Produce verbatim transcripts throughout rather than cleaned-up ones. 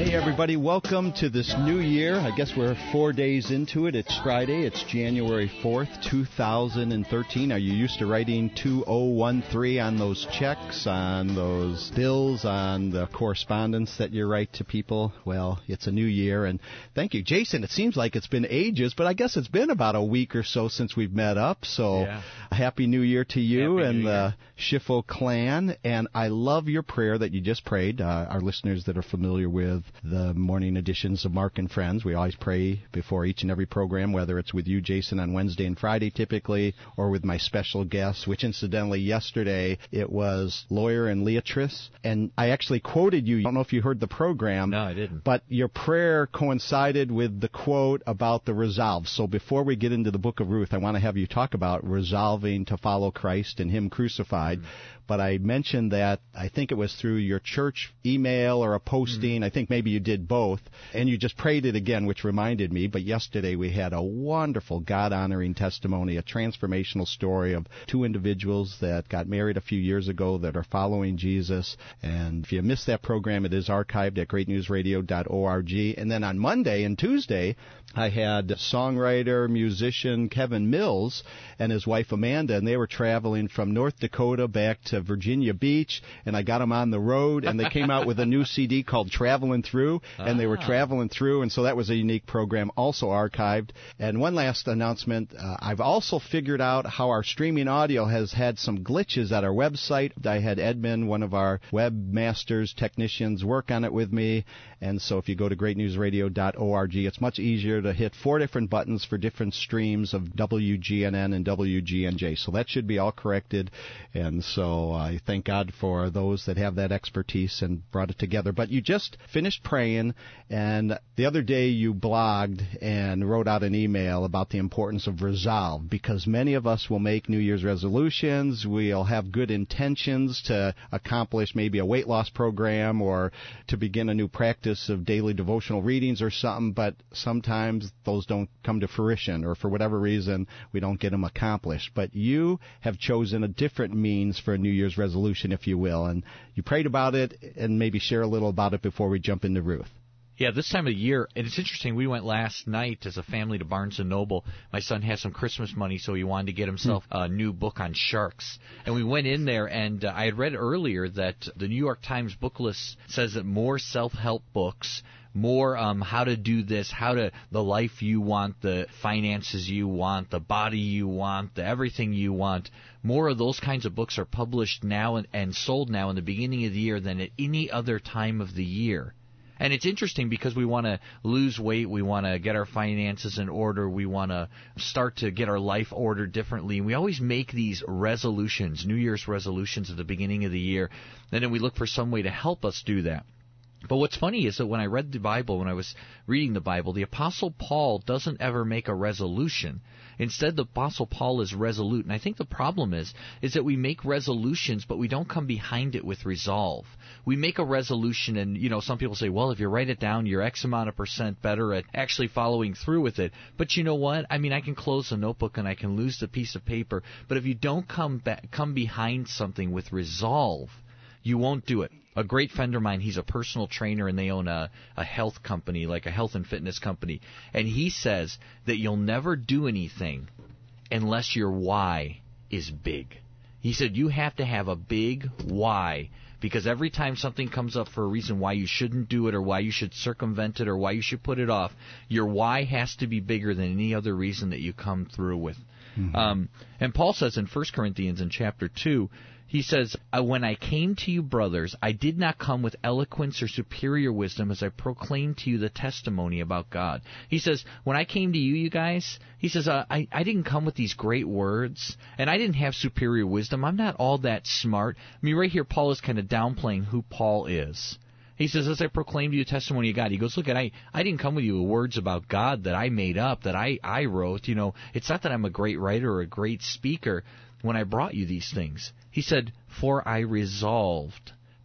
Hey, everybody. Welcome to this new year. I guess we're four days into it. It's Friday. It's January fourth, two thousand thirteen. Are you used to writing two thousand thirteen on those checks, on those bills, on the correspondence that you write to people? Well, it's a new year, and thank you. Jason, it seems like it's been ages, but I guess it's been about a week or so since we've met up, so yeah. a Happy New Year to you Happy and New the Schiffo clan, and I love your prayer that you just prayed. Uh, our listeners that are familiar with the morning editions of Mark and Friends, we always pray before each and every program, whether it's with you, Jason, on Wednesday and Friday typically, or with my special guests, which incidentally yesterday it was lawyer and Leatrice, and I actually quoted you. I don't know if you heard the program. No, I didn't. But your prayer coincided with the quote about the resolve. So before we get into the book of Ruth, I want to have you talk about resolving to follow Christ and Him crucified. Mm-hmm. But I mentioned that, I think it was through your church email or a posting. Mm-hmm. I think maybe you did both. And you just prayed it again, which reminded me. But yesterday we had a wonderful God-honoring testimony, a transformational story of two individuals that got married a few years ago that are following Jesus. And if you missed that program, it is archived at great news radio dot org. And then on Monday and Tuesday, I had songwriter, musician Kevin Mills and his wife Amanda, and they were traveling from North Dakota back to Virginia Beach, and I got them on the road, and they came out with a new C D called Traveling Through, and ah. they were traveling through, and so that was a unique program, also archived. And one last announcement, uh, I've also figured out how our streaming audio has had some glitches at our website. I had Edmund, one of our webmasters, technicians, work on it with me, and so if you go to great news radio dot org, it's much easier to hit four different buttons for different streams of W G N N and W G N J. So that should be all corrected. And so I thank God for those that have that expertise and brought it together. But you just finished praying, and the other day you blogged and wrote out an email about the importance of resolve, because many of us will make New Year's resolutions. We'll have good intentions to accomplish maybe a weight loss program or to begin a new practice of daily devotional readings or something, but sometimes those don't come to fruition, or for whatever reason we don't get them accomplished. But you have chosen a different means for a New Year's resolution, if you will, and you prayed about it, and maybe share a little about it before we jump into Ruth. Yeah, this time of year, and it's interesting, we went last night as a family to Barnes and Noble. My son has some Christmas money, so he wanted to get himself a new book on sharks. And we went in there, and uh, I had read earlier that the New York Times book list says that more self-help books, more um, how to do this, how to, the life you want, the finances you want, the body you want, the everything you want, more of those kinds of books are published now and, and sold now in the beginning of the year than at any other time of the year. And it's interesting because we want to lose weight, we want to get our finances in order, we want to start to get our life ordered differently. And we always make these resolutions, New Year's resolutions at the beginning of the year, and then we look for some way to help us do that. But what's funny is that when I read the Bible, when I was reading the Bible, the Apostle Paul doesn't ever make a resolution. Instead, the Apostle Paul is resolute. And I think the problem is, is that we make resolutions, but we don't come behind it with resolve. We make a resolution, and, you know, some people say, well, if you write it down, you're X amount of percent better at actually following through with it. But you know what? I mean, I can close the notebook and I can lose the piece of paper. But if you don't come back, come behind something with resolve, you won't do it. A great friend of mine, he's a personal trainer, and they own a, a health company, like a health and fitness company. And he says that you'll never do anything unless your why is big. He said you have to have a big why, because every time something comes up for a reason why you shouldn't do it or why you should circumvent it or why you should put it off, your why has to be bigger than any other reason that you come through with. Mm-hmm. Um, and Paul says in First Corinthians in chapter two, he says, when I came to you, brothers, I did not come with eloquence or superior wisdom as I proclaimed to you the testimony about God. He says, when I came to you, you guys, he says, uh, I, I didn't come with these great words, and I didn't have superior wisdom. I'm not all that smart. I mean, right here, Paul is kind of downplaying who Paul is. He says, as I proclaimed to you the testimony of God, he goes, look, I, I didn't come with you with words about God that I made up, that I, I wrote. You know, it's not that I'm a great writer or a great speaker when I brought you these things. He said, for I resolved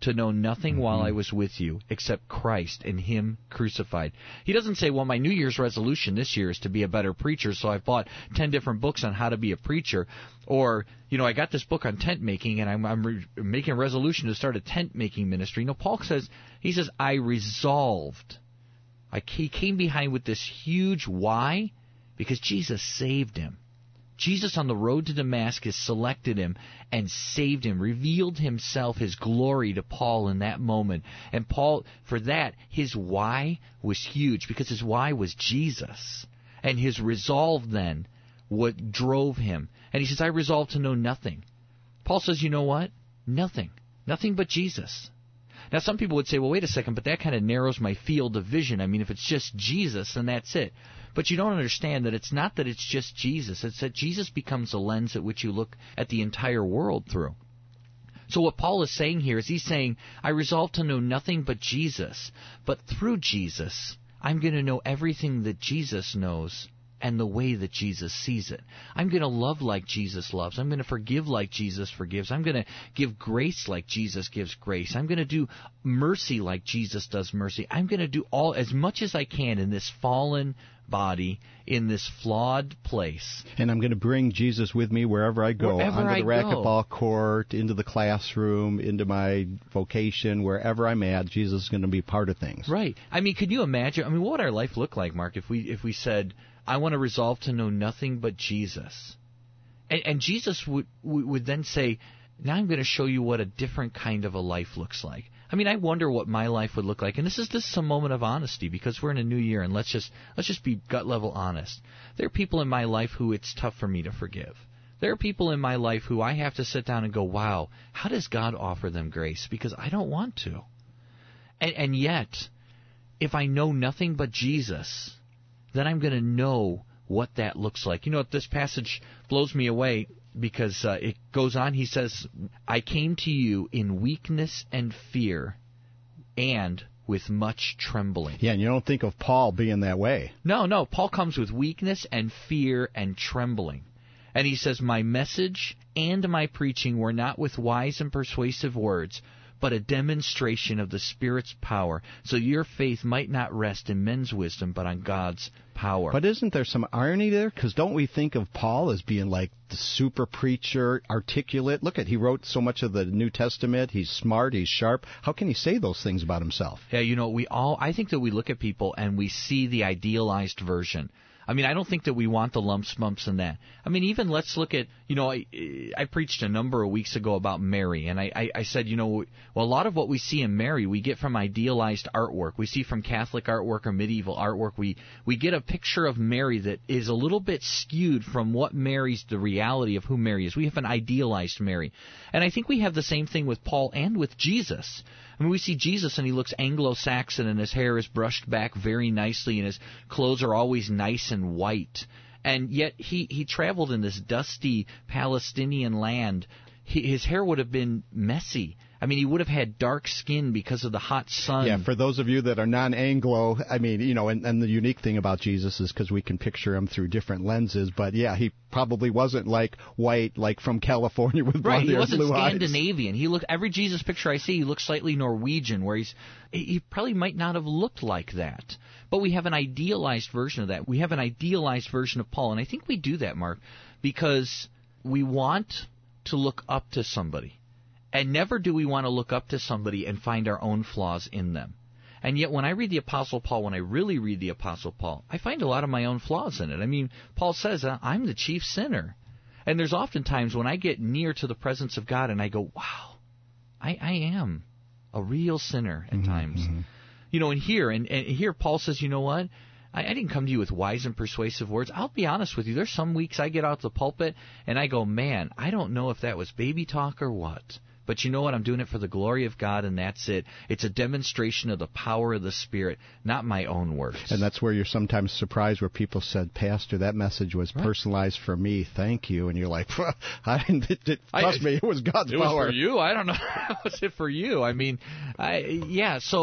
to know nothing Mm-hmm. while I was with you except Christ and Him crucified. He doesn't say, well, my New Year's resolution this year is to be a better preacher, so I've bought ten different books on how to be a preacher. Or, you know, I got this book on tent making, and I'm, I'm re- making a resolution to start a tent making ministry. No, Paul says, he says, I resolved. I, he came behind with this huge why, because Jesus saved him. Jesus on the road to Damascus selected him and saved him, revealed himself, his glory to Paul in that moment. And Paul, for that, his why was huge, because his why was Jesus. And his resolve then, what drove him. And he says, I resolved to know nothing. Paul says, you know what? Nothing. Nothing but Jesus. Now, some people would say, well, wait a second, but that kind of narrows my field of vision. I mean, if it's just Jesus, then that's it. But you don't understand that it's not that it's just Jesus. It's that Jesus becomes the lens at which you look at the entire world through. So what Paul is saying here is he's saying, I resolve to know nothing but Jesus. But through Jesus, I'm going to know everything that Jesus knows and the way that Jesus sees it. I'm going to love like Jesus loves. I'm going to forgive like Jesus forgives. I'm going to give grace like Jesus gives grace. I'm going to do mercy like Jesus does mercy. I'm going to do all as much as I can in this fallen body, in this flawed place. And I'm going to bring Jesus with me wherever I go, Wherever onto I the racquetball go. court, into the classroom, into my vocation, wherever I'm at, Jesus is going to be part of things. Right. I mean, could you imagine? I mean, what would our life look like, Mark, if we if we said, I want to resolve to know nothing but Jesus? And, and Jesus would would then say, now I'm going to show you what a different kind of a life looks like. I mean, I wonder what my life would look like. And this is this is a moment of honesty, because we're in a new year, and let's just let's just be gut level honest. There are people in my life who it's tough for me to forgive. There are people in my life who I have to sit down and go, wow, how does God offer them grace? Because I don't want to. And, and yet, if I know nothing but Jesus, then I'm going to know what that looks like. You know, this passage blows me away, because uh, it goes on. He says, I came to you in weakness and fear and with much trembling. Yeah, and you don't think of Paul being that way. No, no. Paul comes with weakness and fear and trembling. And he says, my message and my preaching were not with wise and persuasive words, but a demonstration of the Spirit's power, so your faith might not rest in men's wisdom, but on God's power. But isn't there some irony there? Because don't we think of Paul as being like the super preacher, articulate? Look at, he wrote so much of the New Testament. He's smart, he's sharp. How can he say those things about himself? Yeah, you know, we all, I think that we look at people and we see the idealized version. I mean, I don't think that we want the lumps, bumps, and that. I mean, even let's look at, you know, I, I preached a number of weeks ago about Mary, and I, I, I said, you know, well, a lot of what we see in Mary, we get from idealized artwork. We see from Catholic artwork or medieval artwork. We, we get a picture of Mary that is a little bit skewed from what Mary's, the reality of who Mary is. We have an idealized Mary. And I think we have the same thing with Paul and with Jesus. I mean, we see Jesus, and he looks Anglo-Saxon, and his hair is brushed back very nicely, and his clothes are always nice and white. And yet he, he traveled in this dusty Palestinian land. He, his hair would have been messy. I mean, he would have had dark skin because of the hot sun. Yeah, for those of you that are non-Anglo, I mean, you know, and, and the unique thing about Jesus is because we can picture him through different lenses. But, yeah, he probably wasn't like white, like from California with blonde hair, right, he wasn't blue eyes. Scandinavian. He looked, every Jesus picture I see, he looks slightly Norwegian, where he's he probably might not have looked like that. But we have an idealized version of that. We have an idealized version of Paul. And I think we do that, Mark, because we want to look up to somebody. And never do we want to look up to somebody and find our own flaws in them. And yet when I read the Apostle Paul, when I really read the Apostle Paul, I find a lot of my own flaws in it. I mean, Paul says, I'm the chief sinner. And there's often times when I get near to the presence of God and I go, wow, I, I am a real sinner at mm-hmm, times. Mm-hmm. You know, and here, and, and here Paul says, you know what? I, I didn't come to you with wise and persuasive words. I'll be honest with you. There's some weeks I get out the pulpit and I go, man, I don't know if that was baby talk or what. But you know what? I'm doing it for the glory of God, and that's it. It's a demonstration of the power of the Spirit, not my own words. And that's where you're sometimes surprised where people said, Pastor, that message was right. personalized for me. Thank you. And you're like, well, I didn't, it, it, trust I, me, it was God's it power. It was for you? I don't know. How was it for you? I mean, I, yeah, so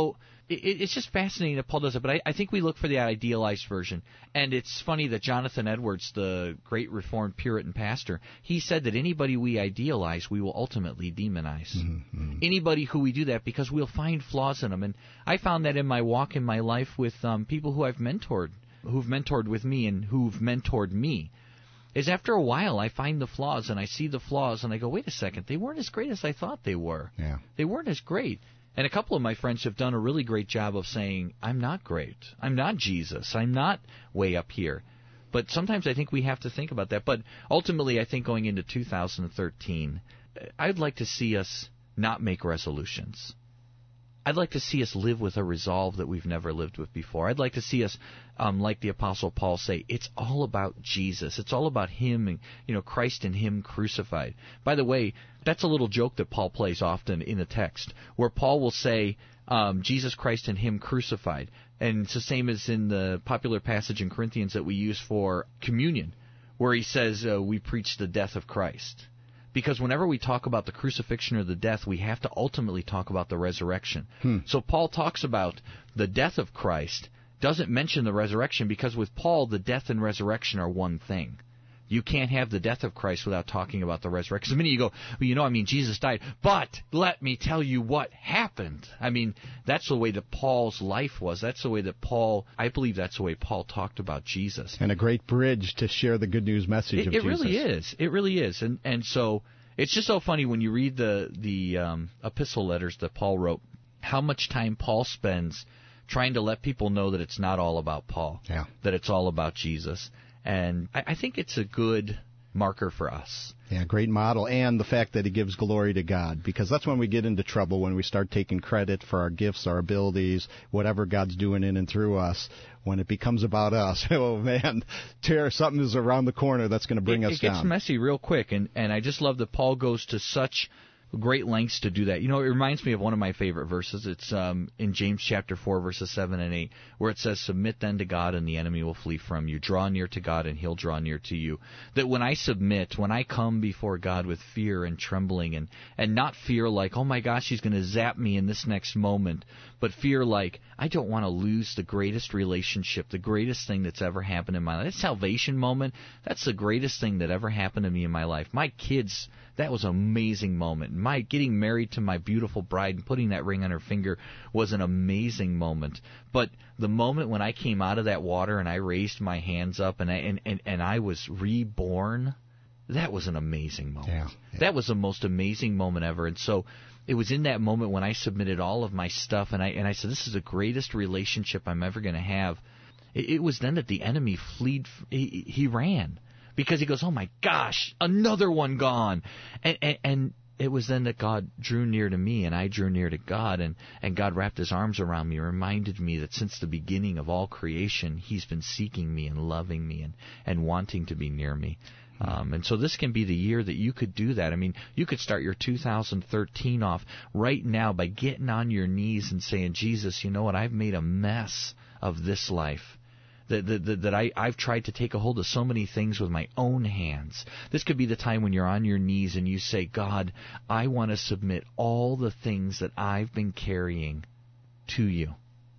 it, it's just fascinating that Paul does it, but I, I think we look for the idealized version. And it's funny that Jonathan Edwards, the great Reformed Puritan pastor, he said that anybody we idealize, we will ultimately demonize. Mm-hmm. Anybody who we do that, because we'll find flaws in them. And I found that in my walk in my life with um, people who I've mentored, who've mentored with me and who've mentored me, is after a while I find the flaws and I see the flaws and I go, wait a second, they weren't as great as I thought they were. Yeah. They weren't as great. And a couple of my friends have done a really great job of saying, I'm not great. I'm not Jesus. I'm not way up here. But sometimes I think we have to think about that. But ultimately, I think going into two thousand thirteen, I'd like to see us not make resolutions. I'd like to see us live with a resolve that we've never lived with before. I'd like to see us, um, like the Apostle Paul, say, it's all about Jesus. It's all about Him and, you know, Christ and Him crucified. By the way, that's a little joke that Paul plays often in the text, where Paul will say, um, Jesus Christ and Him crucified. And it's the same as in the popular passage in Corinthians that we use for communion, where he says, uh, we preach the death of Christ. Because whenever we talk about the crucifixion or the death, we have to ultimately talk about the resurrection. Hmm. So Paul talks about the death of Christ, doesn't mention the resurrection, because with Paul, the death and resurrection are one thing. You can't have the death of Christ without talking about the resurrection. The minute you go, well, you know, I mean, Jesus died, but let me tell you what happened. I mean, that's the way that Paul's life was. That's the way that Paul, I believe that's the way Paul talked about Jesus. And a great bridge to share the good news message it, of it Jesus. It really is. It really is. And and so it's just so funny when you read the, the um, epistle letters that Paul wrote, how much time Paul spends trying to let people know that it's not all about Paul, yeah. that it's all about Jesus. And I, I think it's a good marker for us. Yeah, great model. And the fact that he gives glory to God, because that's when we get into trouble, when we start taking credit for our gifts, our abilities, whatever God's doing in and through us. When it becomes about us, oh man, tear, something is around the corner that's going to bring it, us it down. It gets messy real quick, and, and I just love that Paul goes to such great lengths to do that. You know, it reminds me of one of my favorite verses. It's um, in James chapter four, verses seven and eight, where it says, submit then to God, and the enemy will flee from you. Draw near to God, and He'll draw near to you. That when I submit, when I come before God with fear and trembling, and, and not fear like, oh my gosh, He's going to zap me in this next moment, but fear like, I don't want to lose the greatest relationship, the greatest thing that's ever happened in my life. That salvation moment, that's the greatest thing that ever happened to me in my life. My kids, that was an amazing moment. My getting married to my beautiful bride and putting that ring on her finger was an amazing moment. But the moment when I came out of that water and I raised my hands up and I and, and, and I was reborn, that was an amazing moment. Yeah, yeah. That was the most amazing moment ever. And so it was in that moment when I submitted all of my stuff and I and I said, this is the greatest relationship I'm ever going to have. It, it was then that the enemy fled. He, he ran. Because he goes, oh my gosh, another one gone. And, and, and it was then that God drew near to me, and I drew near to God, and, and God wrapped His arms around me and reminded me that since the beginning of all creation, He's been seeking me and loving me and, and wanting to be near me. Um, and so this can be the year that you could do that. I mean, you could start your two thousand thirteen off right now by getting on your knees and saying, Jesus, you know what, I've made a mess of this life. That, that, that I, I've tried to take a hold of so many things with my own hands. This could be the time when you're on your knees and you say, God, I want to submit all the things that I've been carrying to you.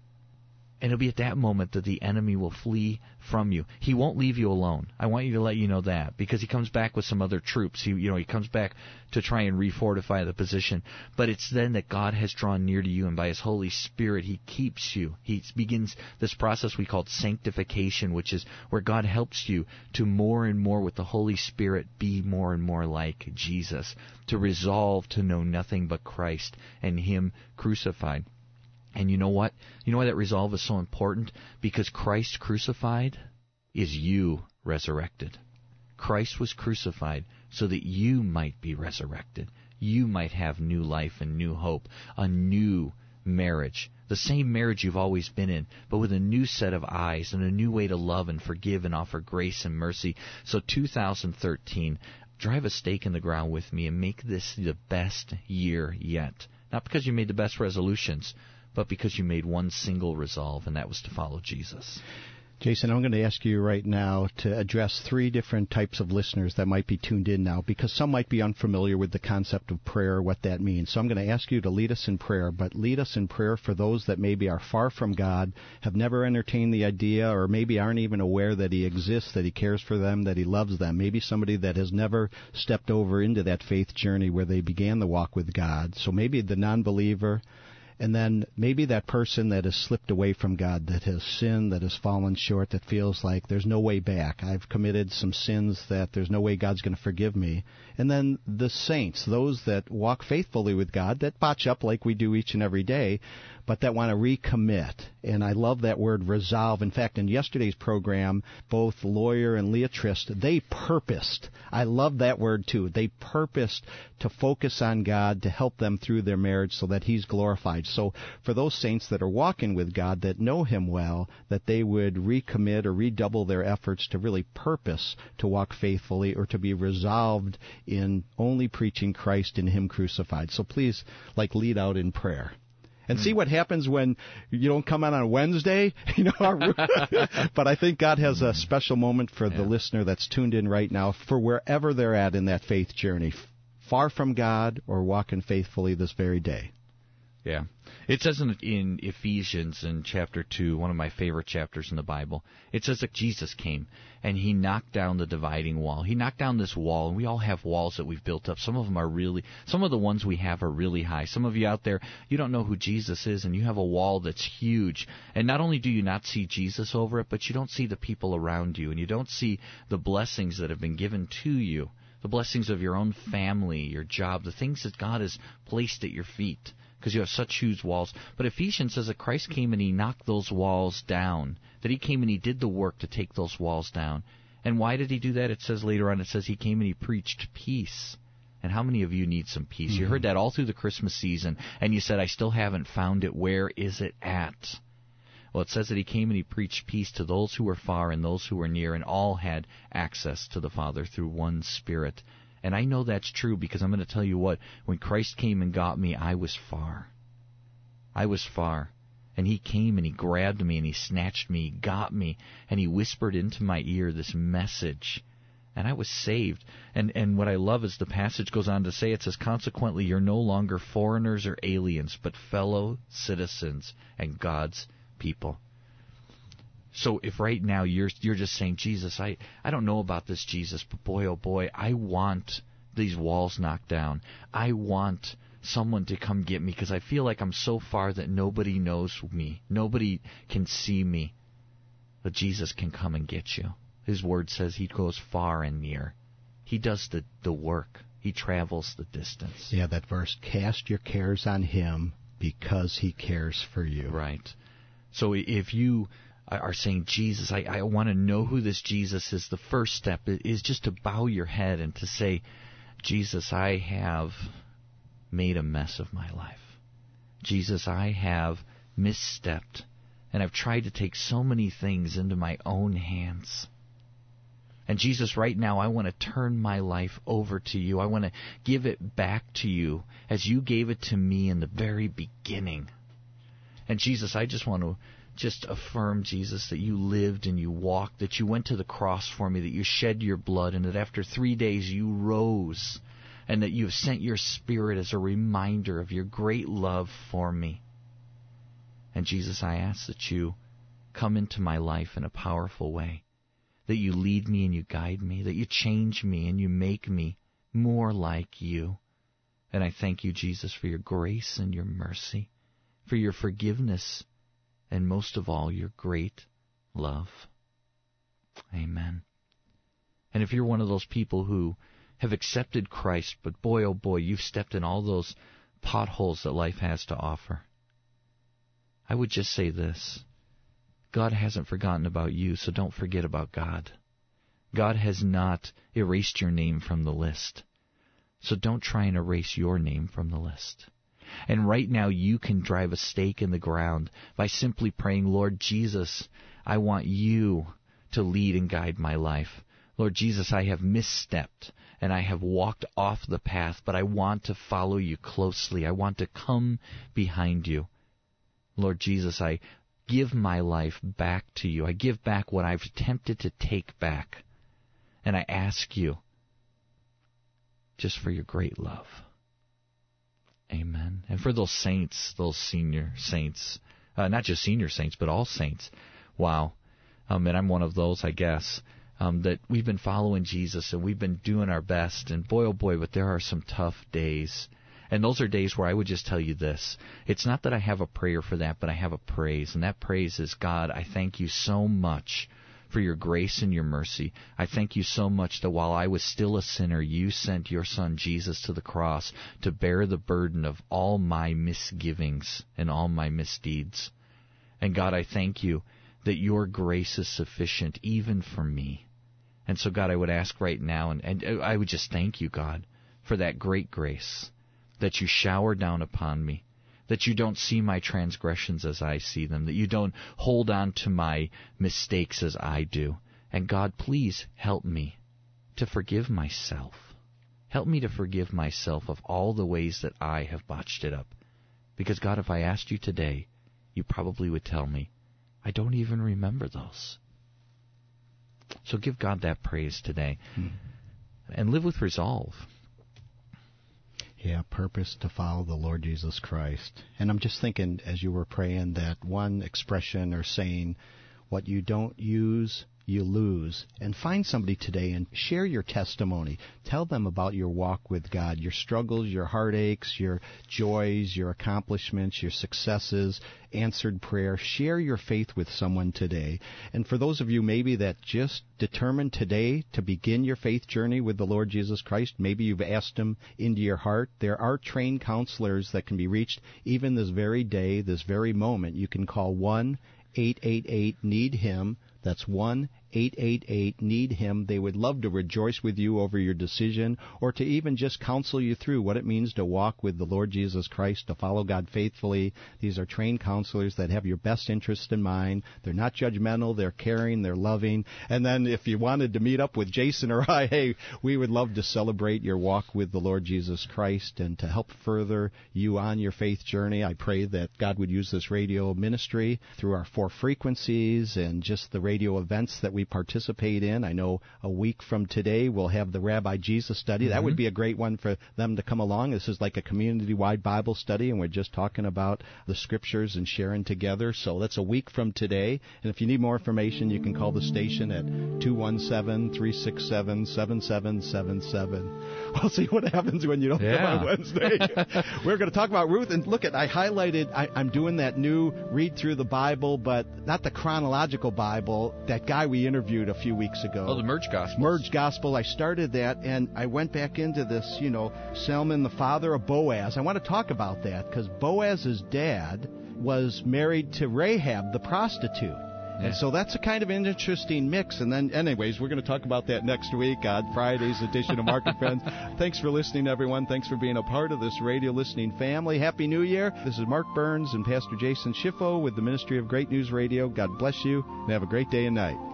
And it'll be at that moment that the enemy will flee from you. He won't leave you alone. I want you to let you know that, because he comes back with some other troops. He, you know, he comes back to try and refortify the position. But it's then that God has drawn near to you, and by His Holy Spirit, He keeps you. He begins this process we call sanctification, which is where God helps you to more and more with the Holy Spirit be more and more like Jesus, to resolve to know nothing but Christ and Him crucified. And you know what? You know why that resolve is so important? Because Christ crucified is you resurrected. Christ was crucified so that you might be resurrected. You might have new life and new hope, a new marriage, the same marriage you've always been in, but with a new set of eyes and a new way to love and forgive and offer grace and mercy. So two thousand thirteen, drive a stake in the ground with me and make this the best year yet. Not because you made the best resolutions, but because you made one single resolve, and that was to follow Jesus. Jason, I'm going to ask you right now to address three different types of listeners that might be tuned in now, because some might be unfamiliar with the concept of prayer, what that means. So I'm going to ask you to lead us in prayer, but lead us in prayer for those that maybe are far from God, have never entertained the idea, or maybe aren't even aware that He exists, that He cares for them, that He loves them. Maybe somebody that has never stepped over into that faith journey where they began the walk with God. So maybe the non-believer. And then maybe that person that has slipped away from God, that has sinned, that has fallen short, that feels like there's no way back. I've committed some sins that there's no way God's going to forgive me. And then the saints, those that walk faithfully with God, that botch up like we do each and every day, but that want to recommit. And I love that word resolve. In fact, in yesterday's program, both Lawyer and Leah Trist, they purposed. I love that word too. They purposed to focus on God to help them through their marriage so that He's glorified. So for those saints that are walking with God, that know Him well, that they would recommit or redouble their efforts to really purpose to walk faithfully or to be resolved in only preaching Christ and Him crucified. So please, like, lead out in prayer. And see what happens when you don't come on on Wednesday, you know. Our, but I think God has a special moment for yeah. the listener that's tuned in right now, for wherever they're at in that faith journey, far from God or walking faithfully this very day. Yeah. It says in, in Ephesians in chapter two, one of my favorite chapters in the Bible, it says that Jesus came and He knocked down the dividing wall. He knocked down this wall, and we all have walls that we've built up. Some of them are really, some of the ones we have are really high. Some of you out there, you don't know who Jesus is, and you have a wall that's huge. And not only do you not see Jesus over it, but you don't see the people around you, and you don't see the blessings that have been given to you, the blessings of your own family, your job, the things that God has placed at your feet, because you have such huge walls. But Ephesians says that Christ came and He knocked those walls down, that He came and He did the work to take those walls down. And why did He do that? It says later on, it says He came and He preached peace. And how many of you need some peace? Mm-hmm. You heard that all through the Christmas season, and you said, I still haven't found it. Where is it at? Well, it says that He came and He preached peace to those who were far and those who were near, and all had access to the Father through one Spirit. And I know that's true, because I'm going to tell you what, when Christ came and got me, I was far. I was far. And He came and He grabbed me and He snatched me, He got me, and He whispered into my ear this message. And I was saved. And and what I love is the passage goes on to say, it says, consequently, you're no longer foreigners or aliens, but fellow citizens and God's people. So if right now you're you're just saying, Jesus, I, I don't know about this Jesus, but boy, oh boy, I want these walls knocked down. I want someone to come get me, because I feel like I'm so far that nobody knows me. Nobody can see me. But Jesus can come and get you. His word says He goes far and near. He does the, the work. He travels the distance. Yeah, that verse, cast your cares on Him because He cares for you. Right. So if you are saying, Jesus, I, I want to know who this Jesus is, the first step is just to bow your head and to say, Jesus, I have made a mess of my life. Jesus, I have misstepped, and I've tried to take so many things into my own hands. And Jesus, right now, I want to turn my life over to You. I want to give it back to You as You gave it to me in the very beginning. And Jesus, I just want to just affirm, Jesus, that You lived and You walked, that You went to the cross for me, that You shed Your blood, and that after three days You rose, and that You've sent Your Spirit as a reminder of Your great love for me. And Jesus, I ask that You come into my life in a powerful way, that You lead me and You guide me, that You change me and You make me more like You. And I thank You, Jesus, for Your grace and Your mercy, for Your forgiveness, and most of all, Your great love. Amen. And if you're one of those people who have accepted Christ, but boy, oh boy, you've stepped in all those potholes that life has to offer, I would just say this. God hasn't forgotten about you, so don't forget about God. God has not erased your name from the list, so don't try and erase your name from the list. And right now you can drive a stake in the ground by simply praying, Lord Jesus, I want You to lead and guide my life. Lord Jesus, I have misstepped and I have walked off the path, but I want to follow You closely. I want to come behind You. Lord Jesus, I give my life back to you. I give back what I've attempted to take back. And I ask you just for your great love. Amen. And for those saints, those senior saints, uh, not just senior saints, but all saints, wow. Um, and I'm one of those, I guess, um, that we've been following Jesus and we've been doing our best. And boy, oh boy, but there are some tough days. And those are days where I would just tell you this. It's not that I have a prayer for that, but I have a praise. And that praise is, God, I thank you so much for your grace and your mercy. I thank you so much that while I was still a sinner, you sent your Son Jesus to the cross to bear the burden of all my misgivings and all my misdeeds. And God, I thank you that your grace is sufficient even for me. And so, God, I would ask right now, and, and I would just thank you, God, for that great grace that you shower down upon me, that you don't see my transgressions as I see them, that you don't hold on to my mistakes as I do. And God, please help me to forgive myself. Help me to forgive myself of all the ways that I have botched it up. Because, God, if I asked you today, you probably would tell me, I don't even remember those. So give God that praise today. Hmm. And live with resolve. Yeah, purpose to follow the Lord Jesus Christ. And I'm just thinking, as you were praying, that one expression or saying, what you don't use, you lose. And find somebody today and share your testimony. Tell them about your walk with God, your struggles, your heartaches, your joys, your accomplishments, your successes, answered prayer. Share your faith with someone today. And for those of you maybe that just determined today to begin your faith journey with the Lord Jesus Christ, maybe you've asked Him into your heart, there are trained counselors that can be reached even this very day, this very moment. You can call one eight eight eight need him. That's one eight eight eight need him. They would love to rejoice with you over your decision, or to even just counsel you through what it means to walk with the Lord Jesus Christ, to follow God faithfully. These are trained counselors that have your best interest in mind. They're not judgmental. They're caring. They're loving. And then if you wanted to meet up with Jason or I, hey, we would love to celebrate your walk with the Lord Jesus Christ and to help further you on your faith journey. I pray that God would use this radio ministry through our four frequencies and just the radio events that we participate in. I know a week from today we'll have the Rabbi Jesus study. Mm-hmm. That would be a great one for them to come along. This is like a community-wide Bible study, and we're just talking about the Scriptures and sharing together. So that's a week from today. And if you need more information, you can call the station at two one seven, three six seven, seven seven seven seven. We'll see what happens when you don't yeah. come on Wednesday. We're going to talk about Ruth. And look, at I highlighted, I, I'm doing that new read through the Bible, but not the chronological Bible. That guy we interviewed a few weeks ago. Oh, the Merge Gospel. Merge Gospel. I started that, and I went back into this, you know, Salmon, the father of Boaz. I want to talk about that, because Boaz's dad was married to Rahab, the prostitute. Yeah. And so that's a kind of an interesting mix. And then, anyways, we're going to talk about that next week on Friday's edition of Market Friends. Thanks for listening, everyone. Thanks for being a part of this radio listening family. Happy New Year. This is Mark Burns and Pastor Jason Schiffo with the Ministry of Great News Radio. God bless you, and have a great day and night.